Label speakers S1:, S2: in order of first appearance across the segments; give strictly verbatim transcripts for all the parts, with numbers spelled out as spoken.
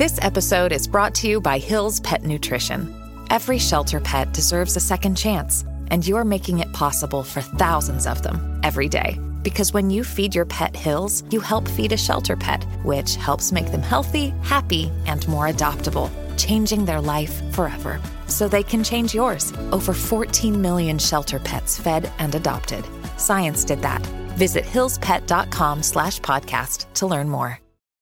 S1: This episode is brought to you by Hill's Pet Nutrition. Every shelter pet deserves a second chance, and you're making it possible for thousands of them every day. Because when you feed your pet Hill's, you help feed a shelter pet, which helps make them healthy, happy, and more adoptable, changing their life forever. So they can change yours. Over fourteen million shelter pets fed and adopted. Science did that. Visit hillspet.com slash podcast to learn more.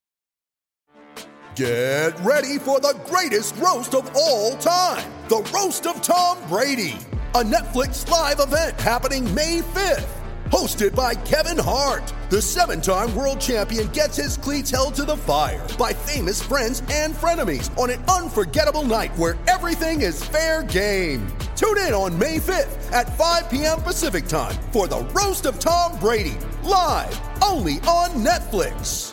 S2: Get ready for the greatest roast of all time. The Roast of Tom Brady. A Netflix live event happening May fifth. Hosted by Kevin Hart. The seven-time world champion gets his cleats held to the fire by famous friends and frenemies on an unforgettable night where everything is fair game. Tune in on May fifth at five p.m. Pacific time for the Roast of Tom Brady. Live, only on Netflix.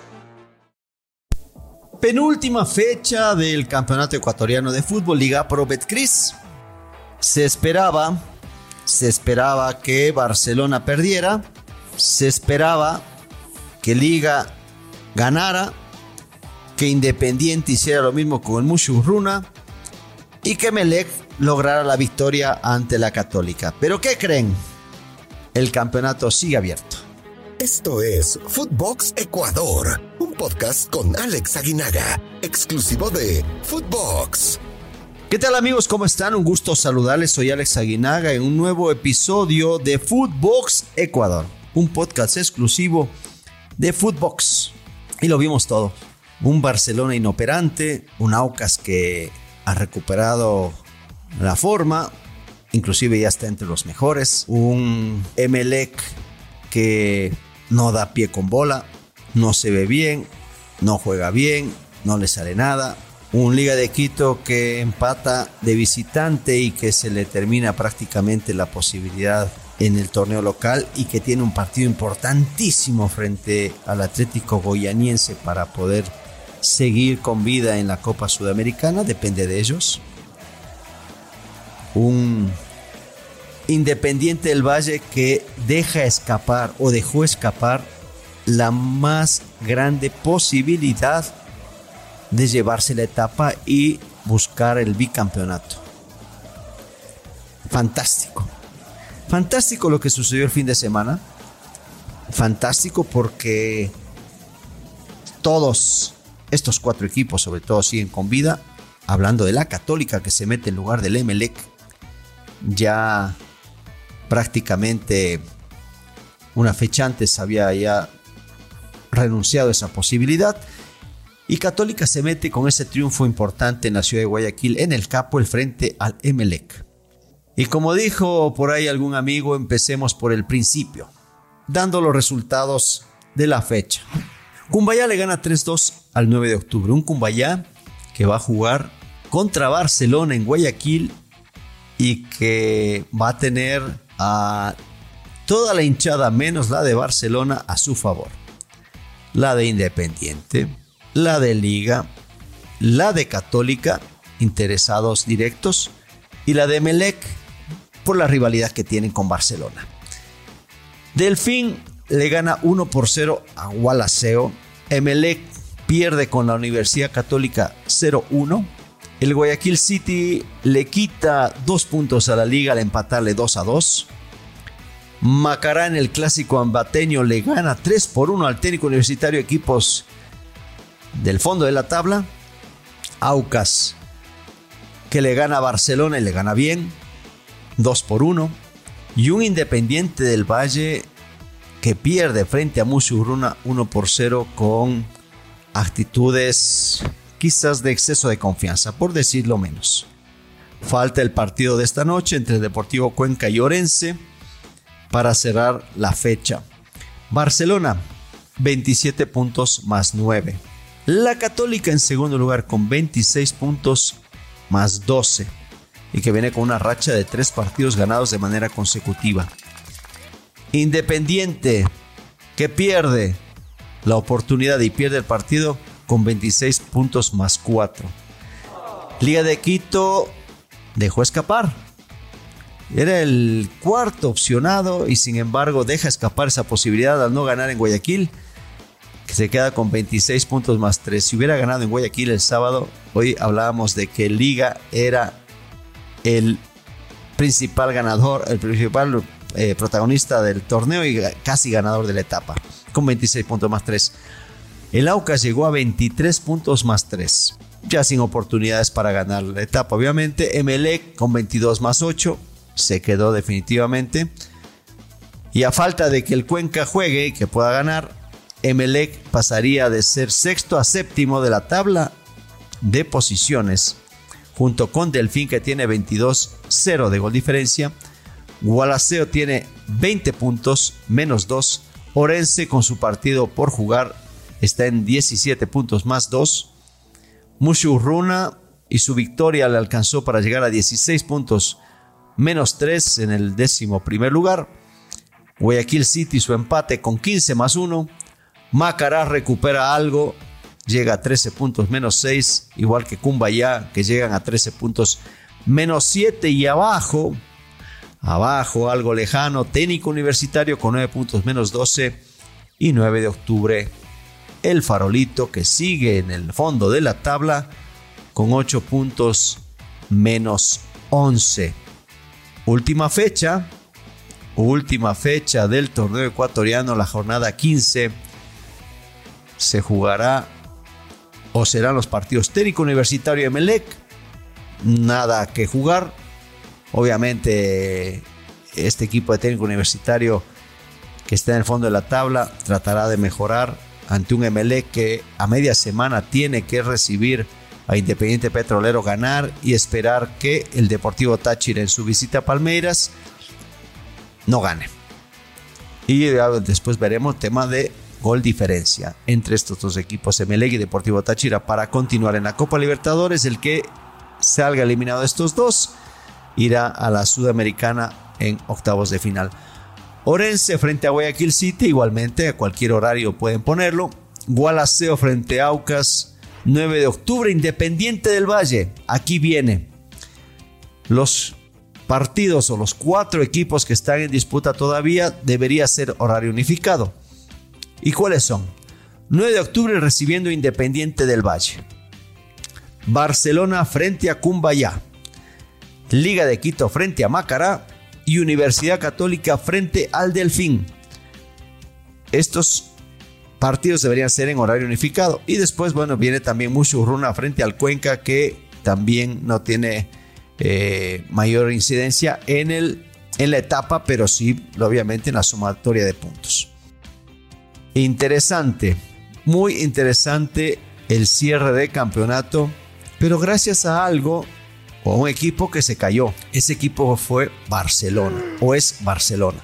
S3: Penúltima fecha del Campeonato Ecuatoriano de Fútbol, Liga Pro Betcris. Se esperaba, se esperaba que Barcelona perdiera, se esperaba que Liga ganara, que Independiente hiciera lo mismo con el Mushurruna y que Melec lograra la victoria ante la Católica. ¿Pero qué creen? El campeonato sigue abierto.
S4: Esto es Footbox Ecuador, un podcast con Alex Aguinaga, exclusivo de Footbox.
S3: ¿Qué tal, amigos? ¿Cómo están? Un gusto saludarles. Soy Alex Aguinaga en un nuevo episodio de Footbox Ecuador, un podcast exclusivo de Footbox. Y lo vimos todo. Un Barcelona inoperante, un Aucas que ha recuperado la forma, inclusive ya está entre los mejores, un Emelec que no da pie con bola, no se ve bien, no juega bien, no le sale nada. Un Liga de Quito que empata de visitante y que se le termina prácticamente la posibilidad en el torneo local y que tiene un partido importantísimo frente al Atlético Goianiense para poder seguir con vida en la Copa Sudamericana, depende de ellos. Un Independiente del Valle que deja escapar o dejó escapar la más grande posibilidad de llevarse la etapa y buscar el bicampeonato. Fantástico. Fantástico lo que sucedió el fin de semana. Fantástico porque todos estos cuatro equipos, sobre todo, siguen con vida. Hablando de la Católica, que se mete en lugar del Emelec, ya prácticamente una fecha antes había ya renunciado a esa posibilidad. Y Católica se mete con ese triunfo importante en la ciudad de Guayaquil, en el Capo, el frente al Emelec. Y como dijo por ahí algún amigo, empecemos por el principio, dando los resultados de la fecha. Cumbayá le gana tres dos al nueve de octubre. Un Cumbayá que va a jugar contra Barcelona en Guayaquil y que va a tener a toda la hinchada, menos la de Barcelona, a su favor. La de Independiente, la de Liga, la de Católica, interesados directos, y la de Emelec por la rivalidad que tienen con Barcelona. Delfín le gana uno por cero a Gualaceo. Emelec pierde con la Universidad Católica cero uno. El Guayaquil City le quita dos puntos a la Liga al empatarle dos a dos. Macará en el clásico ambateño le gana tres por uno al Técnico Universitario, equipos del fondo de la tabla. Aucas que le gana a Barcelona y le gana bien, dos por uno. Y un Independiente del Valle que pierde frente a Mushurruna uno por cero con actitudes quizás de exceso de confianza, por decirlo menos. Falta el partido de esta noche entre Deportivo Cuenca y Orense para cerrar la fecha. Barcelona, veintisiete puntos más nueve. La Católica en segundo lugar con veintiséis puntos más doce. Y que viene con una racha de tres partidos ganados de manera consecutiva. Independiente, que pierde la oportunidad y pierde el partido con veintiséis puntos más cuatro. Liga de Quito dejó escapar. Era el cuarto opcionado y sin embargo deja escapar esa posibilidad al no ganar en Guayaquil. que se queda con veintiséis puntos más tres. Si hubiera ganado en Guayaquil el sábado, hoy hablábamos de que Liga era el principal ganador, el principal eh, protagonista del torneo y casi ganador de la etapa, con veintiséis puntos más tres. El Aucas llegó a veintitrés puntos más tres, ya sin oportunidades para ganar la etapa. Obviamente, Emelec con veintidós más ocho se quedó definitivamente. Y a falta de que el Cuenca juegue y que pueda ganar, Emelec pasaría de ser sexto a séptimo de la tabla de posiciones, junto con Delfín, que tiene veintidós cero de gol diferencia. Gualaceo tiene veinte puntos menos dos. Orense, con su partido por jugar, está en diecisiete puntos más dos. Mushurruna y su victoria le alcanzó para llegar a dieciséis puntos menos tres en el décimo primer lugar. Guayaquil City, su empate con quince más uno. Macará recupera algo, llega a trece puntos menos seis, igual que Cumbayá, que llegan a trece puntos menos siete. Y abajo, abajo, algo lejano, Técnico Universitario con nueve puntos menos doce. Y nueve de octubre, el Farolito, que sigue en el fondo de la tabla con ocho puntos menos once. Última fecha, última fecha del torneo ecuatoriano, la jornada quince. Se jugará o serán los partidos Técnico Universitario y Emelec. Nada que jugar. Obviamente, este equipo de Técnico Universitario, que está en el fondo de la tabla, tratará de mejorar ante un Emelec que a media semana tiene que recibir a Independiente Petrolero, ganar y esperar que el Deportivo Táchira, en su visita a Palmeiras, no gane. Y después veremos tema de gol diferencia entre estos dos equipos, Emelec y Deportivo Táchira, para continuar en la Copa Libertadores. El que salga eliminado de estos dos irá a la Sudamericana en octavos de final. Orense frente a Guayaquil City, igualmente a cualquier horario pueden ponerlo. Gualaceo frente a Aucas, nueve de octubre. Independiente del Valle, aquí viene. Los partidos o los cuatro equipos que están en disputa todavía debería ser horario unificado. ¿Y cuáles son? nueve de octubre recibiendo Independiente del Valle. Barcelona frente a Cumbayá. Liga de Quito frente a Macará. Y Universidad Católica frente al Delfín. Estos partidos deberían ser en horario unificado. Y después, bueno, viene también Mushurruna frente al Cuenca, que también no tiene eh, mayor incidencia en, el, en la etapa, pero sí, obviamente, en la sumatoria de puntos. Interesante, muy interesante el cierre de campeonato, pero gracias a algo, o a un equipo que se cayó. Ese equipo fue Barcelona, o es Barcelona.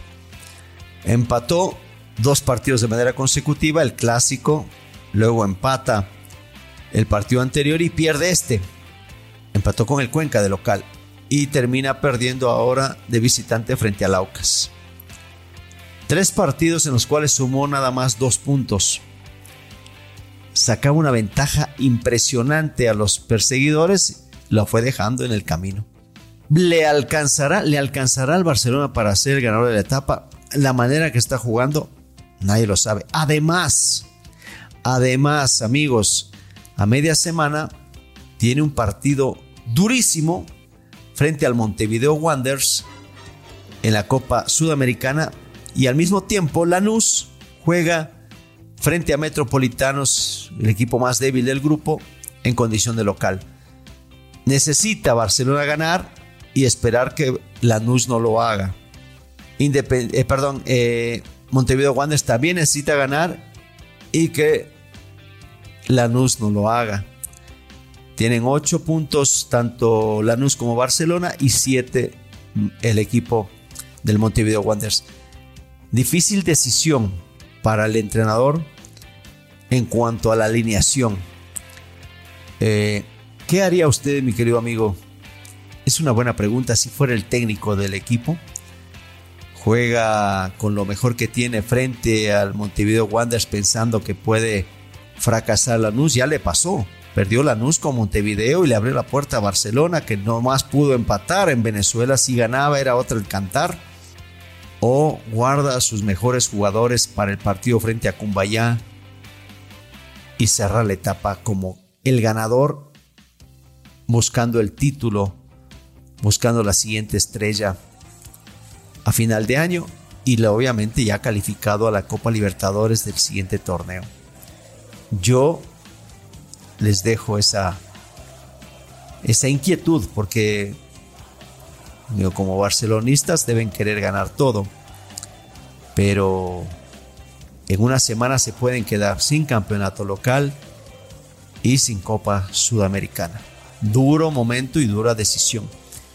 S3: Empató dos partidos de manera consecutiva, el clásico, luego empata el partido anterior y pierde este. Empató con el Cuenca de local y termina perdiendo ahora de visitante frente al Aucas. Tres partidos en los cuales sumó nada más dos puntos. Sacaba una ventaja impresionante a los perseguidores, lo fue dejando en el camino. ¿Le alcanzará, le alcanzará al Barcelona para ser el ganador de la etapa? La manera que está jugando, nadie lo sabe. Además, además, amigos, a media semana tiene un partido durísimo frente al Montevideo Wanderers en la Copa Sudamericana. Y al mismo tiempo, Lanús juega frente a Metropolitanos, el equipo más débil del grupo, en condición de local. Necesita Barcelona ganar y esperar que Lanús no lo haga. Independ- eh, perdón, eh, Montevideo Wanderers también necesita ganar y que Lanús no lo haga. Tienen ocho puntos tanto Lanús como Barcelona y siete el equipo del Montevideo Wanderers. Difícil decisión para el entrenador en cuanto a la alineación. Eh, ¿Qué haría usted, mi querido amigo? Es una buena pregunta. Si fuera el técnico del equipo, juega con lo mejor que tiene frente al Montevideo Wanderers pensando que puede fracasar Lanús. Ya le pasó. Perdió Lanús con Montevideo y le abrió la puerta a Barcelona, que no más pudo empatar. En Venezuela, si ganaba, era otro el cantar. O guarda a sus mejores jugadores para el partido frente a Cumbayá y cerrar la etapa como el ganador, buscando el título, buscando la siguiente estrella a final de año y obviamente ya calificado a la Copa Libertadores del siguiente torneo. Yo les dejo esa, esa inquietud porque digo, como barcelonistas deben querer ganar todo, pero en una semana se pueden quedar sin campeonato local y sin Copa Sudamericana. Duro momento y dura decisión.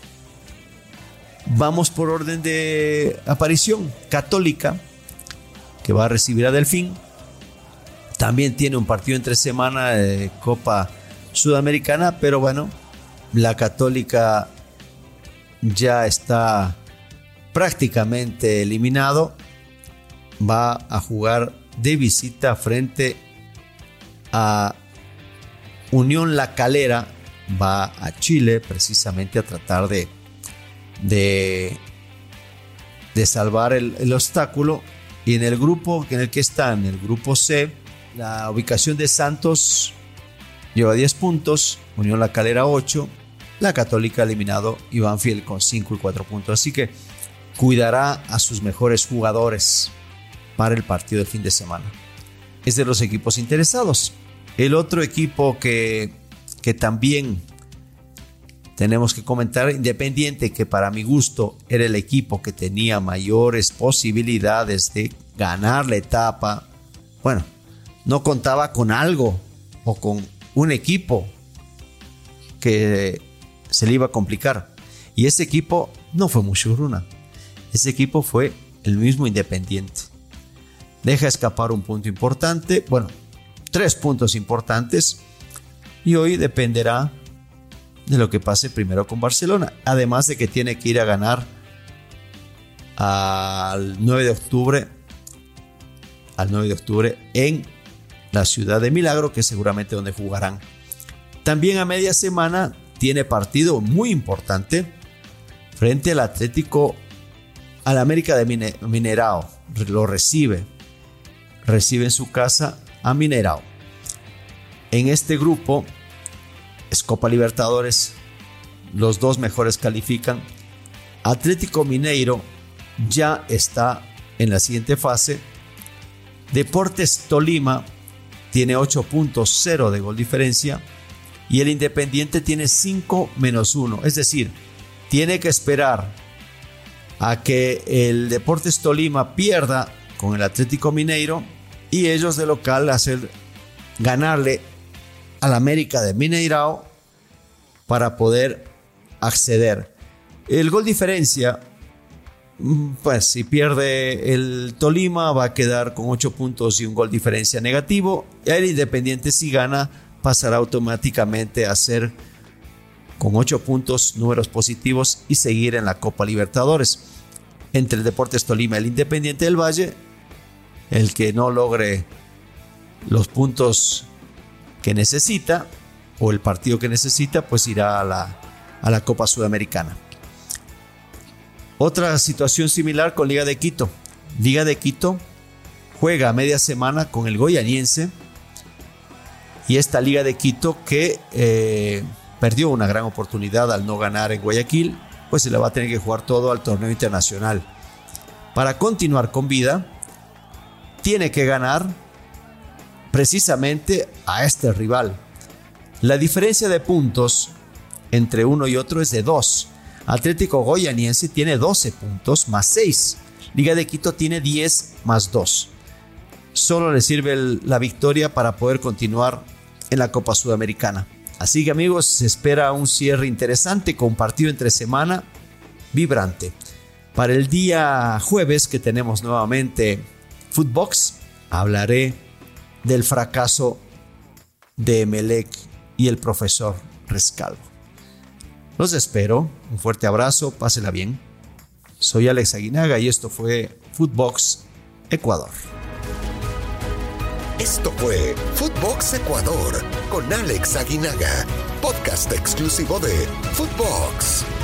S3: Vamos por orden de aparición. Católica, que va a recibir a Delfín. También tiene un partido entre semana de Copa Sudamericana, pero bueno, la Católica ya está prácticamente eliminado. Va a jugar de visita frente a Unión La Calera. Va a Chile precisamente a tratar de, de, de salvar el, el obstáculo. Y en el grupo en el que está, en el grupo C, la ubicación de Santos lleva diez puntos, Unión La Calera ocho, la Católica eliminado y Banfield con cinco y cuatro puntos. Así que cuidará a sus mejores jugadores para el partido del fin de semana. Es de los equipos interesados. El otro equipo que, que también tenemos que comentar, Independiente, que para mi gusto era el equipo que tenía mayores posibilidades de ganar la etapa. Bueno, no contaba con algo o con un equipo que se le iba a complicar. Y ese equipo no fue Mushuruna. Ese equipo fue el mismo Independiente. Deja escapar un punto importante, bueno, tres puntos importantes, y hoy dependerá de lo que pase primero con Barcelona, además de que tiene que ir a ganar al nueve de octubre, al nueve de octubre en la ciudad de Milagro, que es seguramente donde jugarán. También a media semana tiene partido muy importante frente al Atlético, al América de Mineirao, lo recibe. Recibe en su casa a Mineirao. En este grupo es Copa Libertadores, los dos mejores califican. Atlético Mineiro ya está en la siguiente fase. Deportes Tolima tiene ocho puntos, cero de gol diferencia, y el Independiente tiene cinco menos uno, es decir, tiene que esperar a que el Deportes Tolima pierda con el Atlético Mineiro y ellos de local hacer ganarle al América de Mineirao para poder acceder. El gol diferencia, pues si pierde el Tolima va a quedar con ocho puntos y un gol diferencia negativo. El Independiente, si gana, pasará automáticamente a ser con ocho puntos, números positivos, y seguir en la Copa Libertadores. Entre el Deportes Tolima y el Independiente del Valle, el que no logre los puntos que necesita o el partido que necesita, pues irá a la, a la Copa Sudamericana. Otra situación similar con Liga de Quito. Liga de Quito juega a media semana con el Goianiense, y esta Liga de Quito que eh, perdió una gran oportunidad al no ganar en Guayaquil, pues se le va a tener que jugar todo al torneo internacional. Para continuar con vida, tiene que ganar precisamente a este rival. La diferencia de puntos entre uno y otro es de dos. Atlético Goianiense tiene doce puntos más seis. Liga de Quito tiene diez más dos. Solo le sirve el, la victoria para poder continuar en la Copa Sudamericana. Así que amigos, se espera un cierre interesante con partido entre semana vibrante. Para el día jueves, que tenemos nuevamente Footbox, hablaré del fracaso de Emelec y el profesor Rescalvo. Los espero, un fuerte abrazo, pásela bien. Soy Alex Aguinaga y esto fue Footbox Ecuador.
S4: Esto fue Footbox Ecuador con Alex Aguinaga, podcast exclusivo de Footbox.